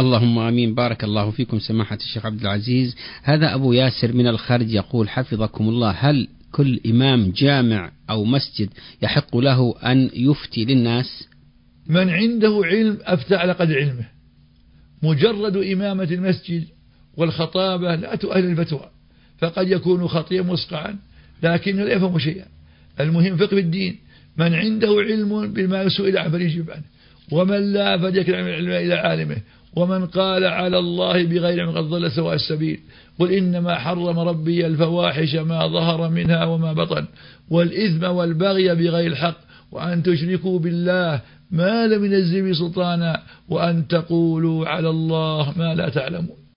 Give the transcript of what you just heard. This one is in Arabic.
اللهم آمين. بارك الله فيكم سماحة الشيخ عبد العزيز. هذا أبو ياسر من الخرج يقول حفظكم الله: هل كل إمام جامع أو مسجد يحق له أن يفتي للناس؟ من عنده علم أفتى على قدر علمه. مجرد إمامة المسجد والخطابة لا تؤهل الفتوى، فقد يكون خطيا مسقعا لكنه لا يفهم شيئا. المهم فقه الدين، من عنده علم بما سئل عنه فليجب عنه، ومن لا فليكل العلم إلى عالمه، ومن قال على الله بغير علم قد ضل سواء السبيل. قل إنما حرم ربي الفواحش ما ظهر منها وما بطن والإثم والبغي بغير الحق وأن تشركوا بالله ما لم ينزل به سلطانا وأن تقولوا على الله ما لا تعلمون.